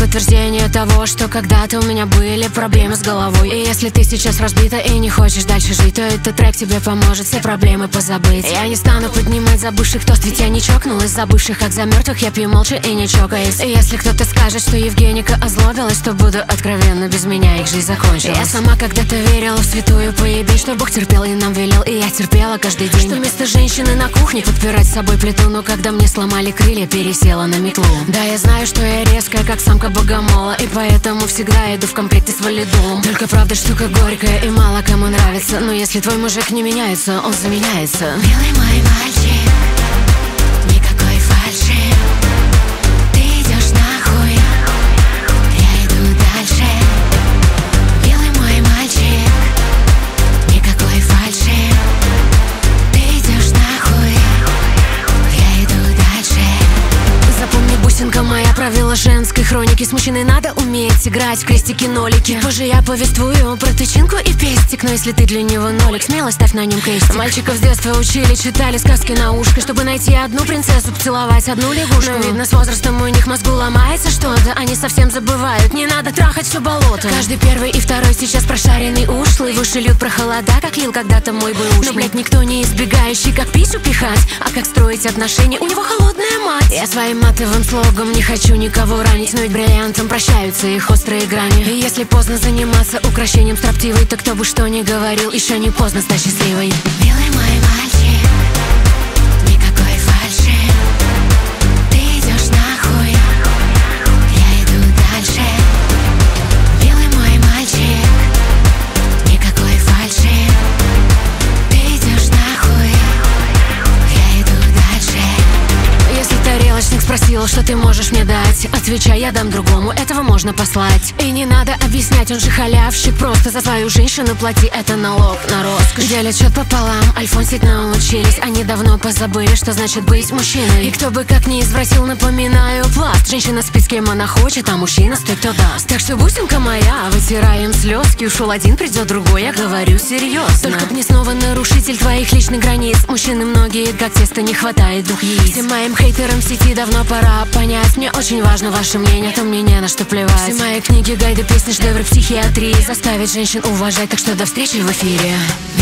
подтверждение того, что когда-то у меня были проблемы с головой. И если ты сейчас разбита и не хочешь дальше жить, то этот трек тебе поможет все проблемы позабыть. Я не стану поднимать забывших тост, ведь я не чокнулась за бывших, как за мертвых я пью молча и не чокаясь. И если кто-то скажет, что Евгеника озлобилась, то буду откровенно, без меня их жизнь закончилась. Я сама когда-то верила в святую поебень, что Бог терпел и нам велел, и я терпела каждый день. Что вместо женщины на кухне подпирать с собой плиту, но когда мне сломали крылья, пересела на метлу. Да, я знаю, что я резкая, как самка богомола, и поэтому всегда иду в комплекте с валидолом. Только правда штука горькая и мало кому нравится, но если твой мужик не меняется, он заменяется. Милый мой мальчик, никакой фальши. Ты идешь нахуй, я иду дальше. Милый мой мальчик, никакой фальши. Ты идешь нахуй, я иду дальше. Запомни, бусинка моя, правила женской хроники. С мужчиной надо уметь играть в крестики-нолики. Позже я повествую про тычинку и пестик, но если ты для него нолик, смело ставь на нем крестик. Мальчиков с детства учили, читали сказки на ушко, чтобы найти одну принцессу, поцеловать одну лягушку. Но видно, с возрастом у них мозгу ломается что-то, они совсем забывают, не надо трахать все болото. Каждый первый и второй сейчас прошаренный ушлый, в уши льют про холода, как лил когда-то мой бывший. Но, блядь, никто не избегающий, как пищу пихать, а как строить отношения, у него холодная мать. Я своим матовым слогом не хочу никого ранить, но ведь бриллиантом прощаются их острые грани. И если поздно заниматься укрощением строптивой, то кто бы что ни говорил, еще не поздно стать счастливой. Милый мой мальчик, никакой фальши. Ты идешь нахуй, я иду дальше. Милый мой мальчик, никакой фальши. Ты идешь нахуй, я иду дальше. Если тарелочник спросил, что ты можешь мне дать, отвечай, я дам другому, этого можно послать. И не надо объяснять, он же халявщик, просто за свою женщину плати, это налог на роскошь. Делят счет пополам, альфонсить научились, они давно позабыли, что значит быть мужчиной. И кто бы как ни извратил, напоминаю, пласт. Женщина спит с кем она хочет, а мужчина с той, кто даст. Так что, бусинка моя, вытираем слезки, ушел один, придет другой, я говорю серьезно. Только б не снова нарушитель твоих личных границ. Мужчины многие, как тесто, не хватает двух яиц. Всем моим хейтерам в сети давно пора понять, мне очень важно ваше мнение, то мне не на что плевать. Все мои книги, гайды, песни, шедевры психиатрии заставить женщин уважать, так что до встречи в эфире.